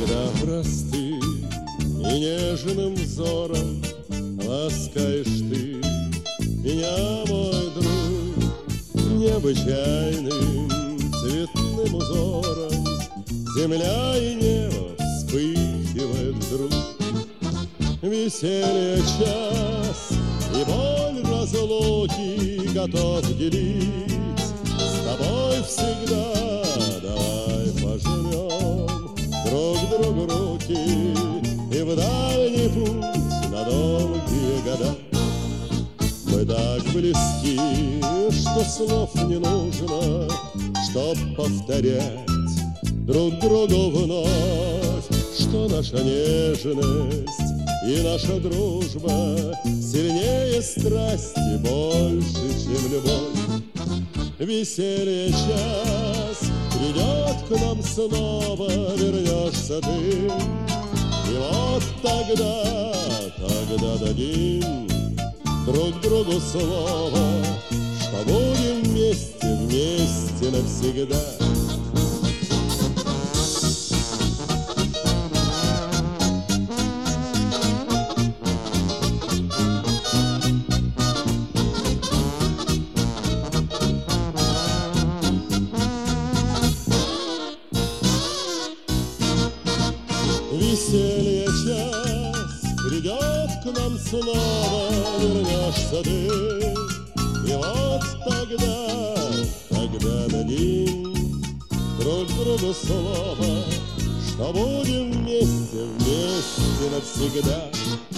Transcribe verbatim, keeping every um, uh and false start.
Когда простым и нежным взором ласкаешь ты меня, мой друг, необычайным цветным узором земля и небо вспыхивает вдруг. Веселье час и боль разлуки готов делить с тобой всегда. Давай пожмем друг другу руки и в дальний путь на долгие года. Мы так близки, что слов не нужно, чтоб повторять друг другу вновь, что наша нежность и наша дружба сильнее страсти, больше, чем любовь. Веселье час придет к нам снова, вернешься ты, и вот тогда, тогда дадим друг другу слово, что будем вместе, вместе навсегда. Веселье час придет к нам снова, вернешься ты, и вот тогда, тогда дадим друг другу слово, что будем вместе, вместе навсегда.